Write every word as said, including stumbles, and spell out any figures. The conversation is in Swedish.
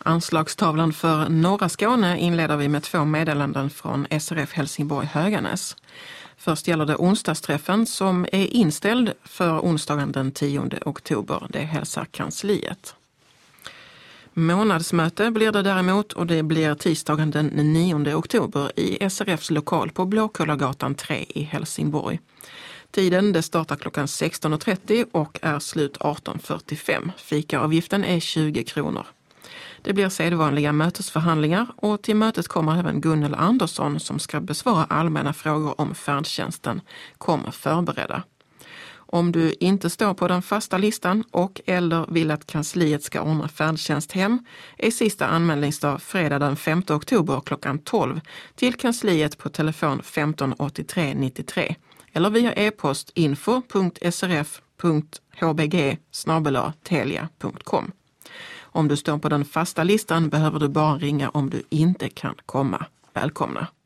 Anslagstavlan för norra Skåne inleder vi med två meddelanden från S R F Helsingborg Höganäs. Först gäller det onsdagsträffen som är inställd för onsdagen den tionde oktober. Det hälsar kansliet. Månadsmöte blir det däremot och det blir tisdagen den nionde oktober i S R Fs lokal på Blåkullagatan tre i Helsingborg. Tiden det startar klockan sexton trettio och är slut arton fyrtiofem. Fikaavgiften är tjugo kronor. Det blir sedvanliga mötesförhandlingar och till mötet kommer även Gunnel Andersson som ska besvara allmänna frågor om färdtjänsten. Kommer förberedda. Om du inte står på den fasta listan och eller vill att kansliet ska ordna färdtjänst hem är sista anmälningsdag fredag den femte oktober klockan tolv till kansliet på telefon femton åttiotre nittiotre eller via e-post info punkt s r f punkt h b g snabel-a telia punkt com. Om du står på den fasta listan behöver du bara ringa om du inte kan komma. Välkomna!